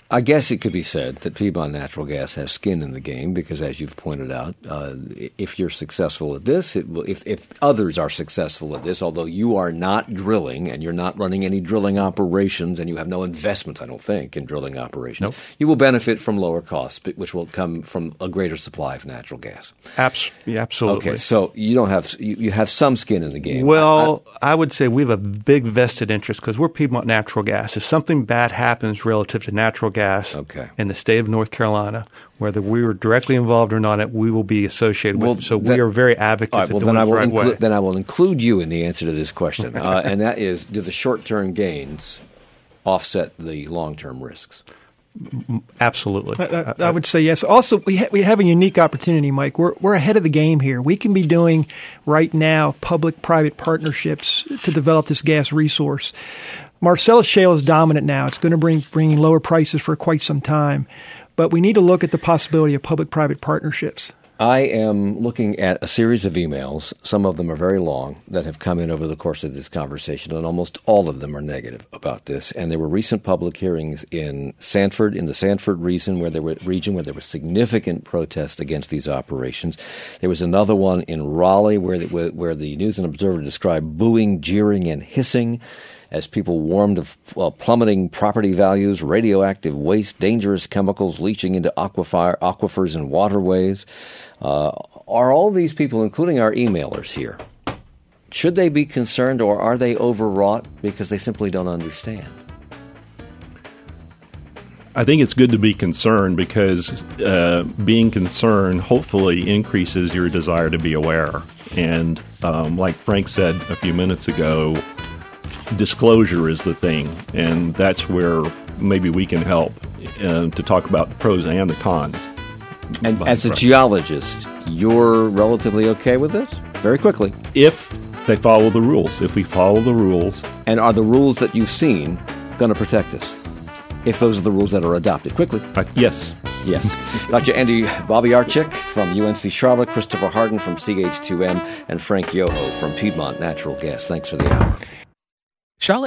I guess it could be said that Piedmont Natural Gas has skin in the game because, as you've pointed out, uh, if you're successful at this, it will, if, if others are successful at this, although you are not drilling and you're not running any drilling operations and you have no investment, I don't think, in drilling operations, nope. you will benefit from lower costs, which will come from a greater supply of natural gas. Abs- yeah, absolutely. Okay, so you don't have you, you have some skin in the game. Well, I, I, I would say we have a big vested interest because we're Piedmont Natural Gas. If something bad happens relative to natural gas okay. in the state of North Carolina, whether we were directly involved or not, we will be associated well, with it. So that, we are very advocates all right, well, of doing then I it the will right inclu- way. Then I will include you in the answer to this question, uh, and that is, do the short-term gains offset the long-term risks? Absolutely. I, I, I would say yes. Also, we ha- we have a unique opportunity, Mike. We're we're ahead of the game here. We can be doing right now public-private partnerships to develop this gas resource. Marcellus Shale is dominant now. It's going to bring bring lower prices for quite some time, but we need to look at the possibility of public-private partnerships. I am looking at a series of emails, some of them are very long, that have come in over the course of this conversation, and almost all of them are negative about this. And there were recent public hearings in Sanford, in the Sanford region, where there were region where there was significant protest against these operations. There was another one in Raleigh where the, where the News and Observer described booing, jeering, and hissing as people warned of well, plummeting property values, radioactive waste, dangerous chemicals leaching into aquifer, aquifers and waterways. Uh, are all these people, including our emailers here, should they be concerned or are they overwrought because they simply don't understand? I think it's good to be concerned because uh, being concerned hopefully increases your desire to be aware. And um, like Frank said a few minutes ago, disclosure is the thing, and that's where maybe we can help uh, to talk about the pros and the cons. And as a geologist, you're relatively okay with this? Very quickly. If they follow the rules. If we follow the rules. And are the rules that you've seen going to protect us? If those are the rules that are adopted. Quickly. Uh, yes. Yes. Doctor Andy Babiarczyk from U N C Charlotte, Christopher Hardin from C H two M, and Frank Yoho from Piedmont Natural Gas. Thanks for the hour. Charlotte